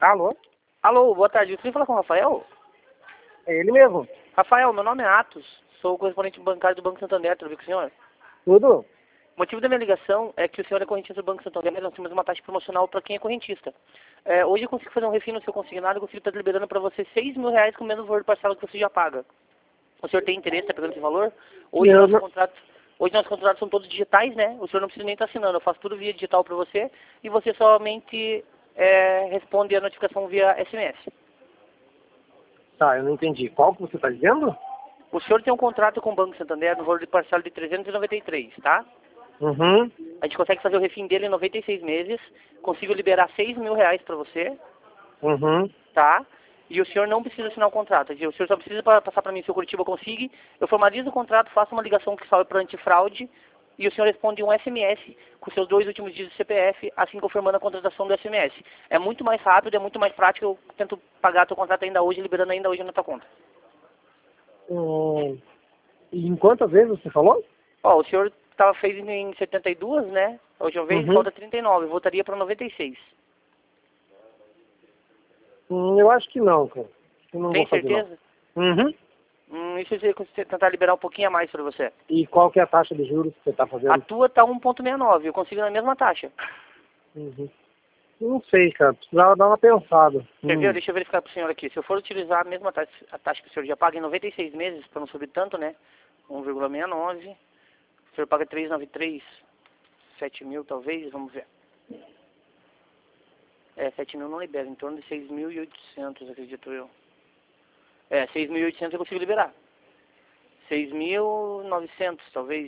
Alô? Alô, boa tarde. Eu queria falar com o Rafael? É ele mesmo? Rafael, meu nome é Atos. Sou o correspondente bancário do Banco Santander, tudo bem com o senhor? Tudo? O motivo da minha ligação é que o senhor é correntista do Banco Santander, mas nós temos uma taxa promocional para quem é correntista. Hoje eu consigo fazer um refino no seu consignado, eu consigo estar liberando para você R$ 6.000 com menos valor de parcela que você já paga. O senhor tem interesse, está pegando esse valor? Hoje Eu nossos não... contratos... Hoje nossos contratos são todos digitais, né? O senhor não precisa nem estar assinando, eu faço tudo via digital para você e você somente responde a notificação via SMS. Tá, eu não entendi. Qual que você está dizendo? O senhor tem um contrato com o Banco Santander no valor de parcela de 393, tá? Uhum. A gente consegue fazer o refim dele em 96 meses, consigo liberar R$ 6.000 para você, Uhum. tá? E o senhor não precisa assinar o contrato. O senhor só precisa passar para mim se o Curitiba consiga. Eu formalizo o contrato, faço uma ligação que salve para antifraude e o senhor responde um SMS com seus 2 últimos dígitos de CPF, assim confirmando a contratação do SMS. É muito mais rápido, é muito mais prático. Eu tento pagar teu contrato ainda hoje, liberando ainda hoje na tua conta. E em quantas vezes você falou? Ó, o senhor fez em 72, né? A última vez, Uhum. falta 39. Voltaria para 96. Eu acho que não, cara. Eu não vou Tem fazer, não. certeza? Uhum. E se você tentar liberar um pouquinho a mais para você? E qual que é a taxa de juros que você está A fazendo? tua tá 1,69. Eu consigo na mesma taxa. Uhum. Não sei, cara. Precisava dar uma pensada. Quer ver? Deixa eu verificar para o senhor aqui. Se eu for utilizar a mesma taxa, a taxa que o senhor já paga em 96 meses, para não subir tanto, né? 1,69. O senhor paga 393. 7.000 talvez, vamos ver. 7.000 não libera, em torno de 6.800, acredito eu. 6.800 eu consigo liberar. 6.900 talvez.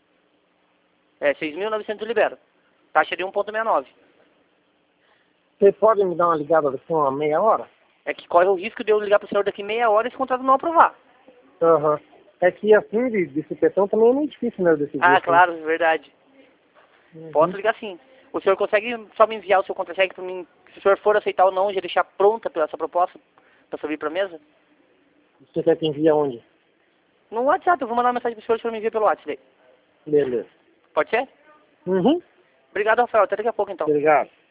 6.900 eu libero. Taxa de 1,69. Você pode me dar uma ligada daqui a uma meia hora? É que corre o risco de eu ligar pro senhor daqui meia hora e esse contrato não aprovar. Aham. É que assim, de supetão também é muito difícil, né, decidir Ah, assim. claro, verdade. Uhum. Posso ligar sim. O senhor consegue só me enviar o seu contra-cheque para mim, se o senhor for aceitar ou não, já deixar pronta essa proposta para subir para a mesa? Você quer que envie aonde? No WhatsApp, eu vou mandar uma mensagem pro senhor, o senhor me envia pelo WhatsApp daí. Beleza. Pode ser? Uhum. Obrigado, Rafael. Até daqui a pouco então. Obrigado.